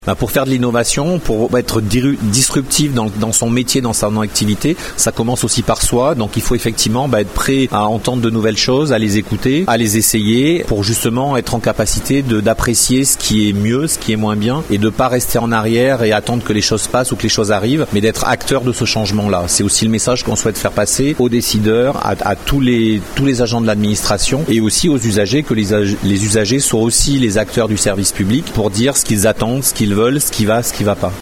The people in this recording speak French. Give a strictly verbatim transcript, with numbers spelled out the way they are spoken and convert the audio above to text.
Bah pour faire de l'innovation, pour être disruptif dans, dans son métier, dans son activité, ça commence aussi par soi. Donc il faut effectivement bah, être prêt à entendre de nouvelles choses, à les écouter, à les essayer, pour justement être en capacité de, d'apprécier ce qui est mieux, ce qui est moins bien, et de pas rester en arrière et attendre que les choses passent ou que les choses arrivent, mais d'être acteur de ce changement-là. C'est aussi le message qu'on souhaite faire passer aux décideurs, à, à tous les tous les agents de l'administration et aussi aux usagers, que les, les usagers soient aussi les acteurs du service public pour dire ce qu'ils attendent, ce qu'ils veulent, ce qui va, ce qui va pas.